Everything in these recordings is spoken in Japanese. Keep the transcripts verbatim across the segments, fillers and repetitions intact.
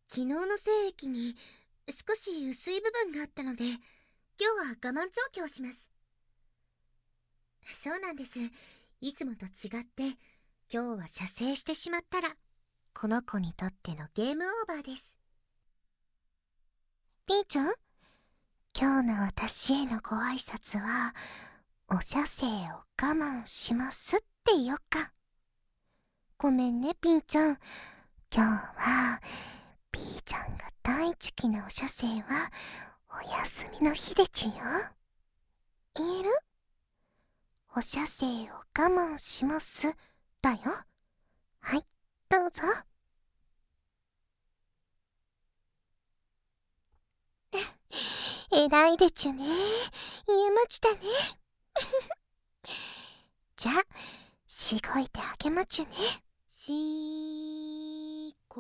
昨日の精液に少し薄い部分があったので、今日は我慢調教をします。そうなんです。いつもと違って、今日は射精してしまったら、この子にとってのゲームオーバーです。 ピーちゃん、今日の私へのご挨拶は、お射精を我慢しますって言おっか。ごめんね、ピーちゃん。今日は、ピーちゃんが大好きなお射精は、お休みの日でちゅよ。言える？お射精を我慢します、だよ。はい、どうぞ。えらいでちゅね。言えましたね。じゃあ、しごいてあげまちゅね。 しーこ。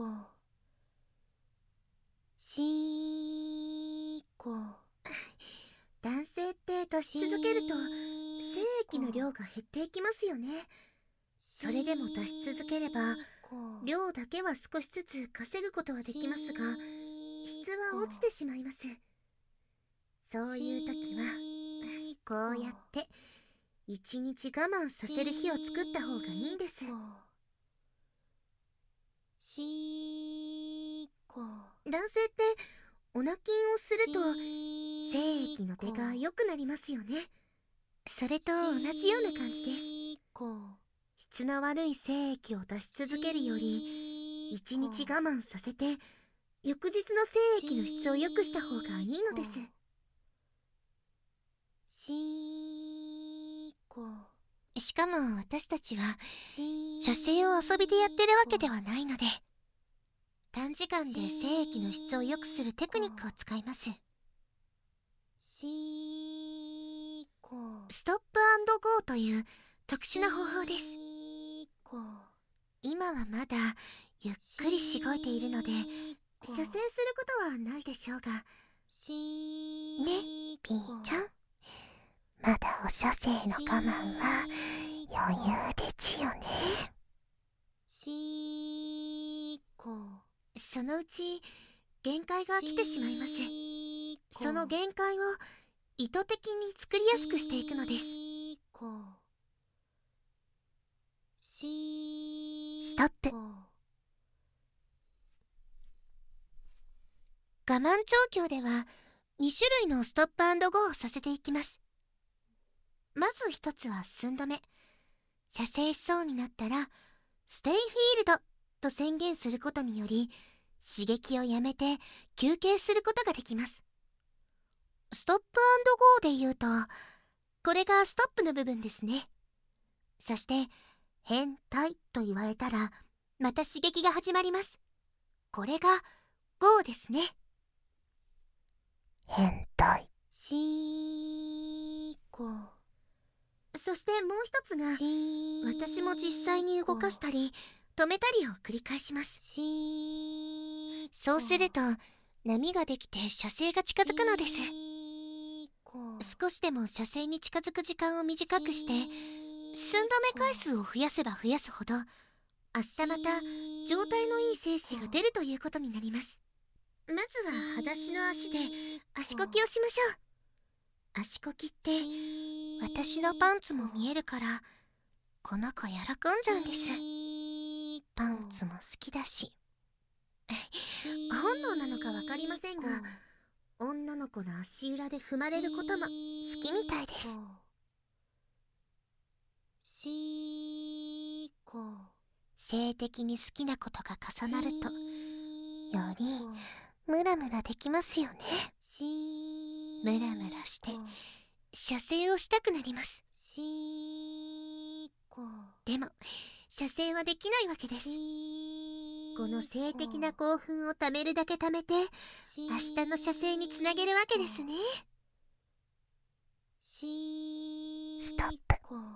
しーこ。男性って出し続けると、精液の量が減っていきますよね。それでも出し続ければ、量だけは少しずつ稼ぐことはできますが、質は落ちてしまいます。そういう時は、こうやって、一日我慢させる日を作った方がいいんです。男性って、オナキンをすると、精液の出が良くなりますよね。それと同じような感じです。質の悪い精液を出し続けるより、一日我慢させて、翌日の精液の質を良くした方がいいのです。 しかも私たちは、射精を遊びでやってるわけではないので、 短時間で精液の質を良くするテクニックを使います。ストップ&ゴーという特殊な方法です。今はまだゆっくりしごいているので、射精することはないでしょうが。 ね、ピーちゃん。まだお射精の我慢は余裕でちよね。 そのうち限界が来てしまいます。その限界を意図的に作りやすくしていくのです。 ストップ。 我慢調教ではに種類のストップ&ゴーをさせていきます。まず一つは寸止め。射精しそうになったら、ステイフィールドと宣言することにより、刺激をやめて休憩することができます。ストップ&ゴーで言うと、これがストップの部分ですね。そして、変態と言われたら、また刺激が始まります。これがゴーですね。 変態。 しーこ。そしてもう一つが、私も実際に動かしたり、止めたりを繰り返します。そうすると、波ができて射精が近づくのです。少しでも射精に近づく時間を短くして、寸止め回数を増やせば増やすほど、明日また状態のいい精子が出るということになります。まずは裸足の足で足こきをしましょう。足こきって私のパンツも見えるから、この子喜んじゃうんです。パンツも好きだし。本能なのかわかりませんが、女の子の足裏で踏まれることも好きみたいです。性的に好きなことが重なると、よりムラムラできますよね。ムラムラして射精をしたくなります。でも射精はできないわけです。この性的な興奮をためるだけ貯めて、明日の射精につなげるわけですね。 ストップ。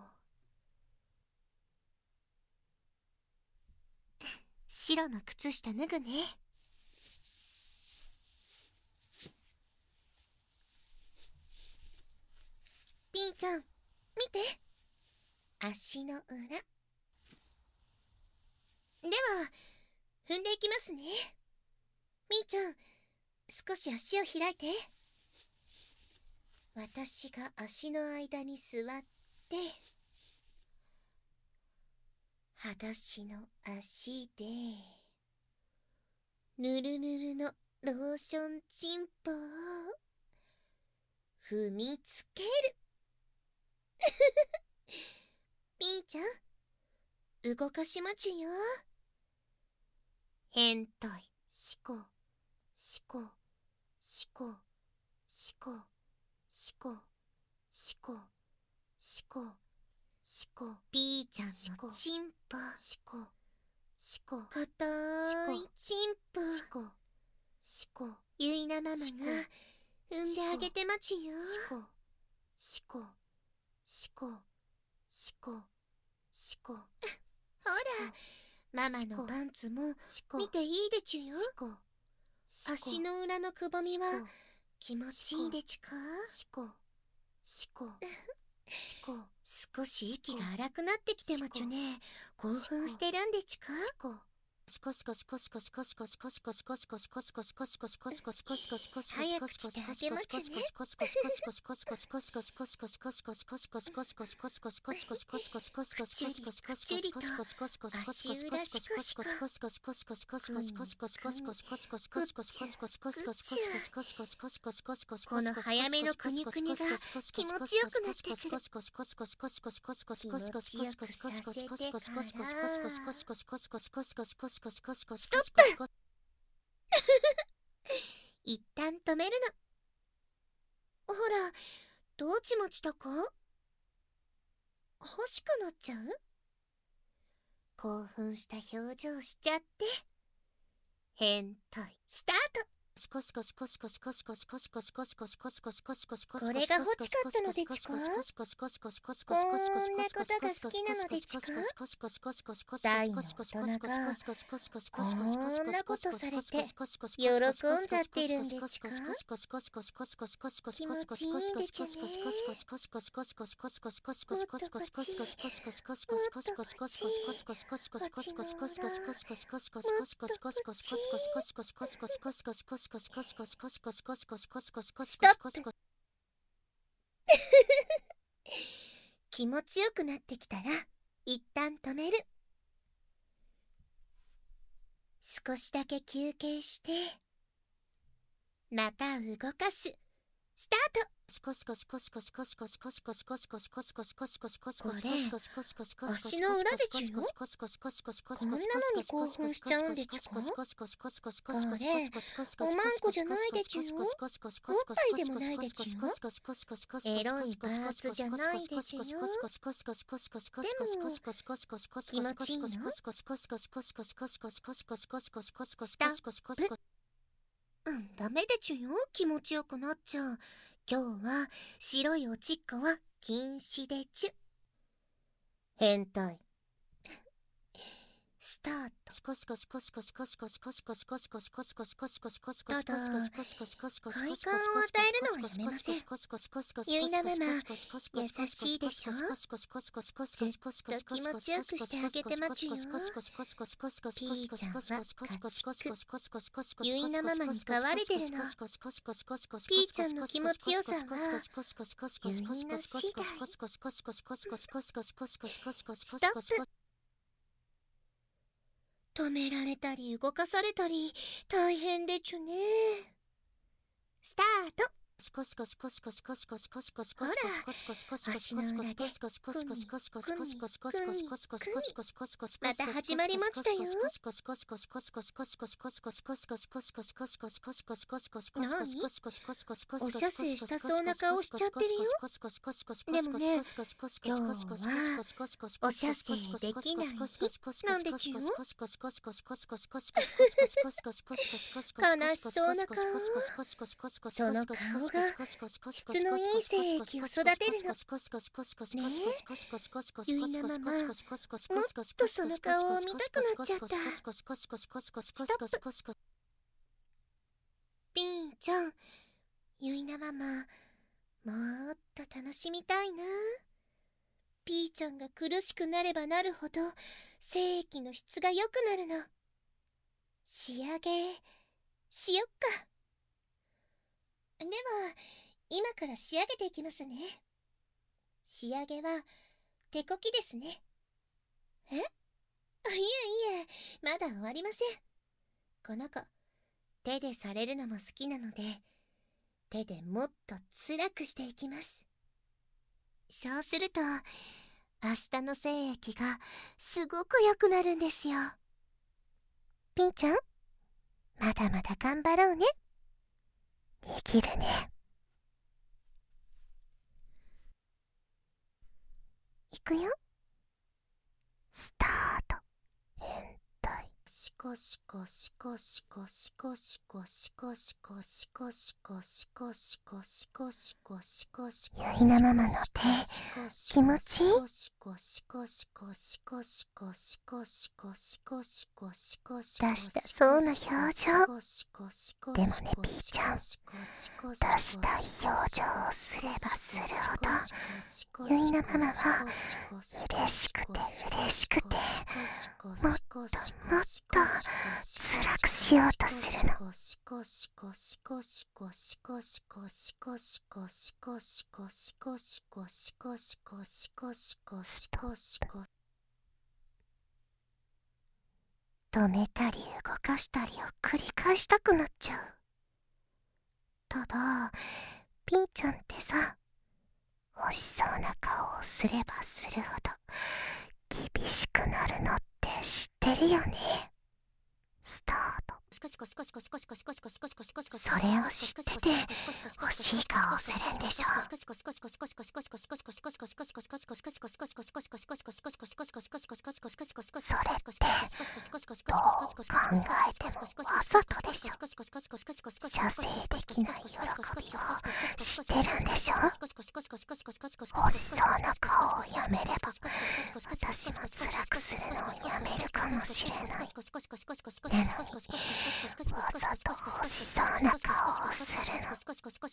白の靴下脱ぐね。ピーちゃん、見て。足の裏。では、踏んでいきますね。 みーちゃん、少し足を開いて。私が足の間に座って、裸足の足で、ぬるぬるのローションチンポを踏みつける。みーちゃん、動かしまちよ。変態、しこ、しこ、しこ、しこ、しこ、しこ、しこ、しこ、ピーちゃんのチンポ、しこ、しこ、かたーいチンポ、しこ、しこ、ゆいなママが踏んであげてまちよ。しこ、しこ、しこ、しこ、ほら、ママのパンツも見ていいでちゅよ。足の裏のくぼみは気持ちいいでちゅか。しこ、しこ、しこ、少し息が荒くなってきてまちゅね。興奮してるんでちゅか。しこしこしこしこしこしこしこしこしこしこしこしこしこしこしこしこしこしこしこし早くしてあげまちゅね。この早めのくにくにが気持ちよくなってくる。気持ちよくさせてからストップ一旦止めるの。ほら、どうちまちたか？欲しくなっちゃう？興奮した表情しちゃって。変態スタート。これが欲しかったのでちか？こんなことが好きなのでちか？大の大人がこんなことされて喜んじゃってるんでちか？気持ちいいんでちゅね。もっとこっち、もっとこっち、こっちの裏、もっとこっち。ストップ気持ちよくなってきたら一旦止める。少しだけ休憩してまた動かす。スタート。これ足の裏でちゅよ。こんなのに興奮しちゃうんでちゅか？これおまんこじゃないでちゅよ。おっぱいでもないでちゅよ。エロいパーツじゃないでちゅよ。でも気持ちいいの？スタップ。うん、ダメでちゅよ。気持ちよくなっちゃう。今日は白いおちっこは禁止でちゅ。変態スタート。ただ快感を与えるのはやめません。ゆいなママ優しいでしょ。ずっと気持ちよくしてあげてまちゅよ。ピーちゃんは家畜。ゆいなママに飼われてるの。ピーちゃんの気持ちよさはゆいの次第。ストップ。止められたり動かされたり大変でちゅね。スタート。ほら、足の裏でくにくにくにくにまた始まりましたよ。なに？おしゃせいしたそうな顔しちゃってるよ。でもね、今日はおしゃせいできない日なんでちゅよ。悲しそうな顔。その顔が質のいい精液を育てるの。ねえ、ゆいなママ、もっとその顔を見たくなっちゃった。ストップ。ピーちゃん、ゆいなママ、もっと楽しみたいな。ピーちゃんが苦しくなればなるほど精液の質が良くなるの。仕上げしよっか。では今から仕上げていきますね。仕上げは手こきですね。え？いえいえ、まだ終わりません。この子手でされるのも好きなので、手でもっと辛くしていきます。そうすると明日の精液がすごく良くなるんですよ。 ピンちゃん、まだまだ頑張ろうね。できるね。いくよ。スタート。変態。 シコシコシコシコシコシコシコシコシコシコシコシコシコシコシコシコ。 ゆいなママの手、気持ちいい？出したそうな表情。でもね、ピーちゃん、出したい表情をすればするほど、ゆいなママは嬉しくて嬉しくて、もっともっと辛くしようとするの。ストップ。止めたり動かしたりを繰り返したくなっちゃう。ただピンちゃんってさ、欲しそうな顔をすればするほど厳しくなるのって知ってるよね。スタート。それを知ってて欲しい顔をするんでしょ。それってどう考えてもわざとでしょ。射精できない喜びを知ってるんでしょ。欲しそうな顔をやめれば私も辛くするのをやめるかもしれない。なのにわざと欲しそうな顔をするの。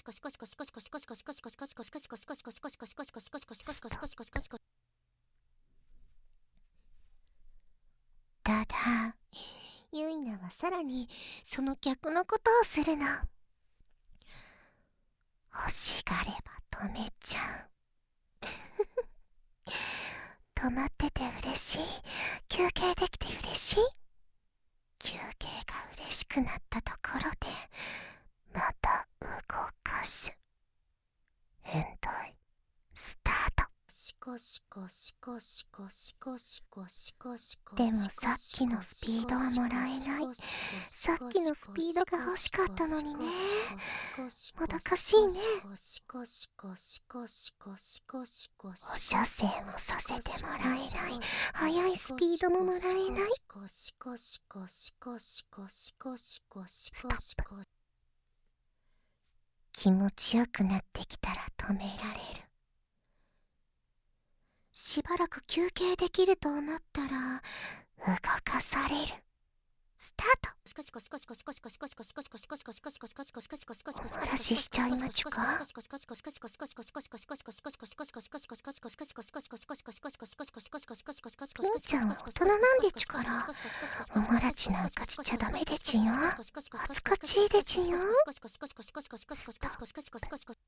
ただゆいなはさらにその逆のことをするの。欲しがれば止めちゃう。止まってて嬉しい、休憩できて嬉しい。休憩が嬉しくなったところでまた動かす。変態。スタート。でもさっきのスピードはもらえない。さっきのスピードが欲しかったのにね。もどかしいね。お射精もさせてもらえない。速いスピードももらえない。ストップ。気持ちよくなってきたら止められる。しばらく休憩できると思ったら動かされる。スタート。お漏らししちゃいまちゅか。ピンちゃんは大人なんでちゅから、お漏らしなんかしちゃダメでちゅよ。恥ずかしいでちゅよ。ストップ。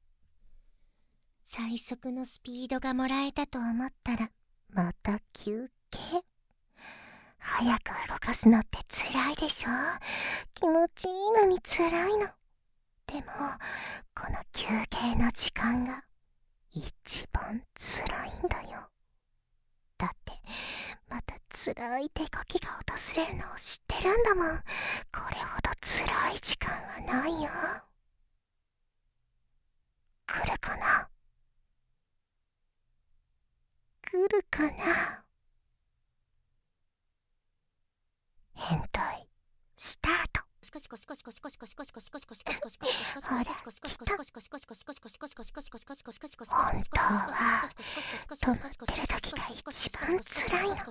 最速のスピードがもらえたと思ったらまた休憩。早く動かすのって辛いでしょ。気持ちいいのに辛いの。でもこの休憩の時間が一番辛いんだよ。だってまた辛い手こきが訪れるのを知ってるんだもん。これほど辛い時間はないよ。来るかな来るかな。変態。スタート。ほら、来た。本当は止まってる時が一番辛いの。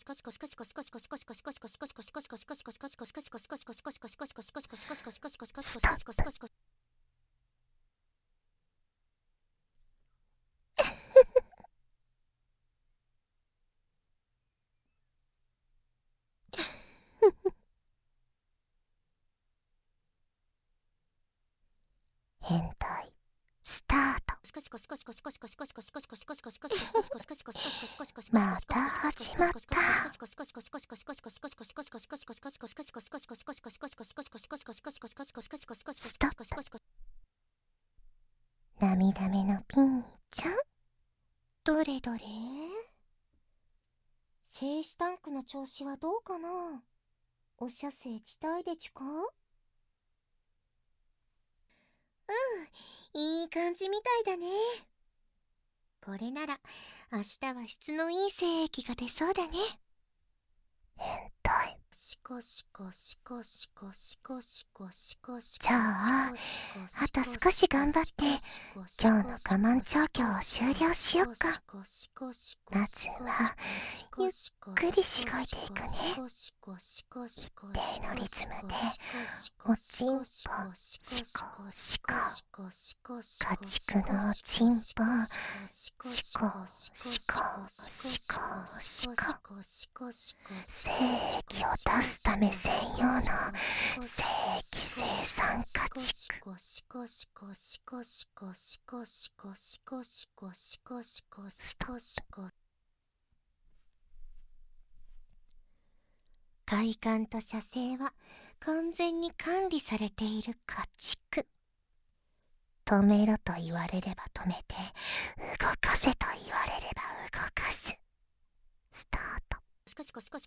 ストップ。 変態スタート。また始まった。ストップ。涙目のピンちゃん、どれどれ。精子タンクの調子はどうかな。お射精地帯でちゅか。 うん、いい感じみたいだね。これなら明日は質のいい精液が出そうだね。 変態。 シコシコシコシコシコシコシコシコ。 じゃああと少し頑張って今日の我慢調教を終了しよっか。まずはゆっくりしごいていくね。一定のリズムでおちんぽシコシコ、家畜のおちんぽシコシコシコシコ。精液を出すため専用の精液生産家畜。ストップ。 快感と射精は完全に管理されている家畜。 止めろと言われれば止めて、動かせと言われれば動かす。スタート。我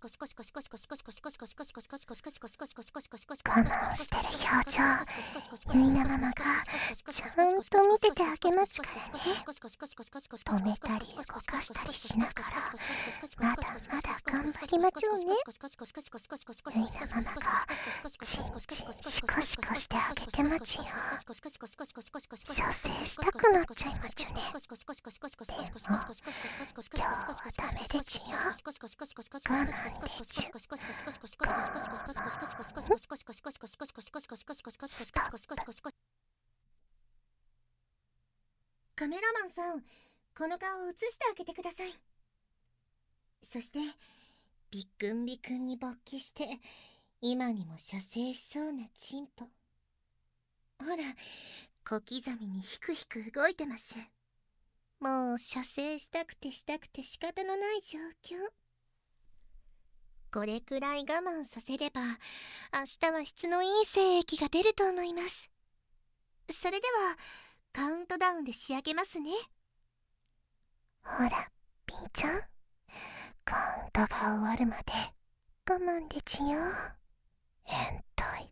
慢してる表情、ゆいなママがちゃんと見ててあげまちからね。止めたり動かしたりしながらまだまだ頑張りまちょうね。ゆいなママがチンチンシコシコしてあげてまちよ。射精したくなっちゃいまちゅね。でも今日はダメでちよ。我慢でちゅ。我慢。ストップ。 カメラマンさん、この顔を映してあげてください。そしてビックンビクンに勃起して今にも射精しそうなチンポ。ほら、小刻みにヒクヒク動いてます。もう射精したくてしたくて仕方のない状況。これくらい我慢させれば明日は質のいい精液が出ると思います。それではカウントダウンで仕上げますね。 ほらピーちゃん、カウントが終わるまで我慢でちよ。変態。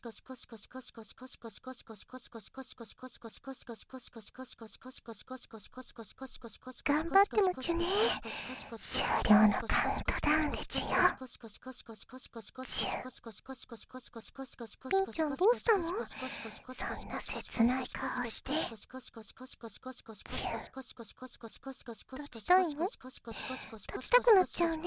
頑張ってもちゅね。終了のカウントダウンでちよ。ちゅ。ピンちゃんどうしたの？そんな切ない顔して。ちゅ。立ちたいの？立ちたくなっちゃうね。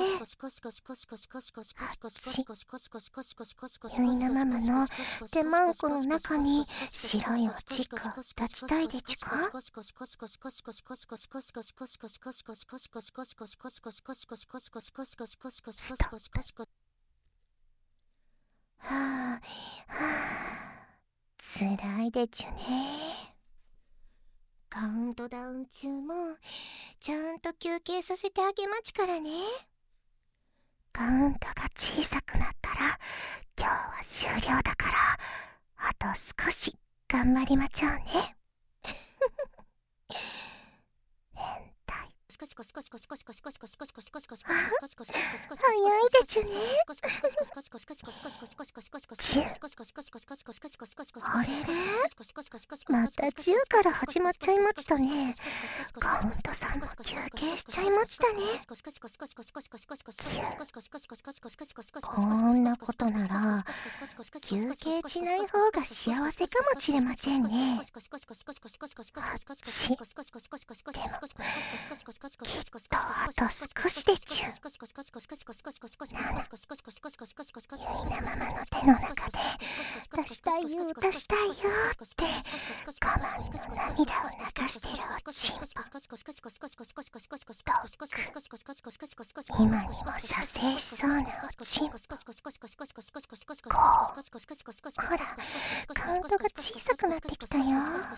あっち。ゆいなママの手マンコの中に白いおちっこ立ちたいでちゅか？ストップ。はあはあ、つらいでちゅね。 カウントダウン中もちゃんと休憩させてあげまちからね。 カウントが小さくなったら今日は終了だからあと少し頑張りまちょうね。変態。早いでちゅね。チュ。あれれ、またじゅうから始まっちゃいましたね。カウントさんも休憩しちゃいましたね。こんなことなら休憩しない方が幸せかもしれませんね。あっち。でも休とあと少しでちゅ。ゆいなママの手の中で出したいよ出したいよって我慢の涙を流してるおちんぽ。今にも射精しそうなおちんぽ。こう、ほらカウントが小さくなってきたよ。よん、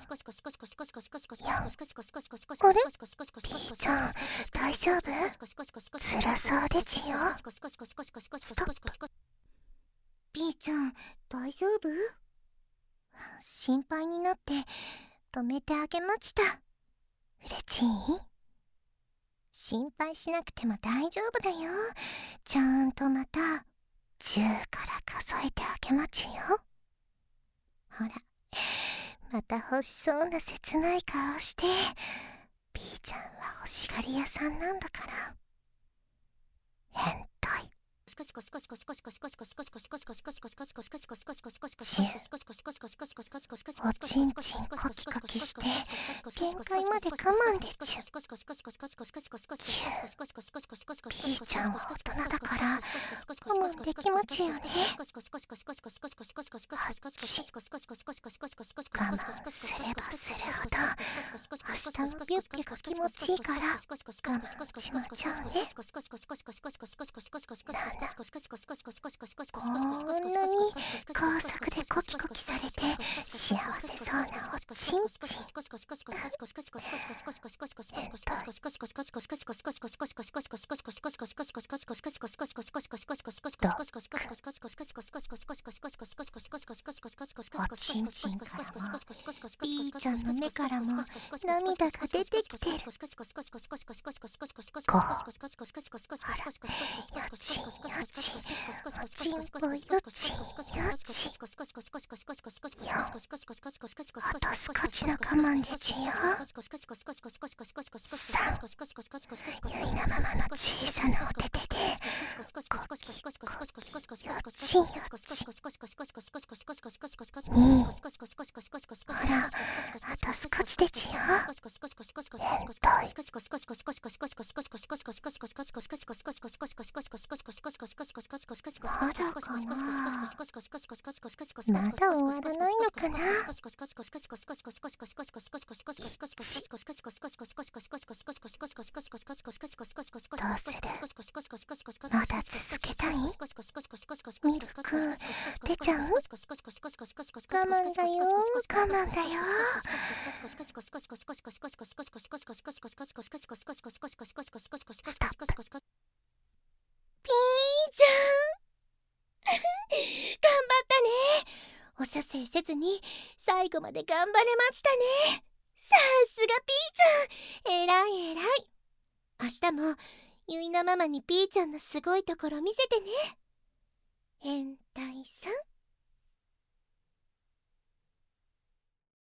あれピーちゃん大丈夫？辛そうでちよ。ストップ。 ピーちゃん大丈夫？心配になって止めてあげました。 うれちい？心配しなくても大丈夫だよ。ちゃんとまたじゅうから数えてあげまちゅよ。ほらまた欲しそうな切ない顔して。ピーちゃんは欲しがり屋さんなんだから。変態。しゅ、おちんちんコキコキして限界まで我慢でちゅ。ピーちゃんは大人だから我慢できまちゅよね。あっち、我慢すればするほど明日のビュッケが気持ちいいから我慢しまちゃうね。こんなに高速でコキコキされて幸せそうなおちんちん。おちんちんからもピーちゃんの目からも涙が出てきてる。こう、あら、よちんよちん、おちんぽよちんよちん。よん、あと少しの我慢でちよ。さん、ゆいなママの小さなお手手でコキコキよちんよちん。に、ほらあと少しでちよ。変態。まだかな。まだ終わらないのかな。どうする？まだ続けたい？ミルク出ちゃう？我慢だよ我慢だよ。ストップ。 ピーちゃん頑張ったね。お射精せずに最後まで頑張れましたね。さすがピーちゃん、えらいえらい。明日もゆいなママにピーちゃんのすごいところ見せてね。変態さん。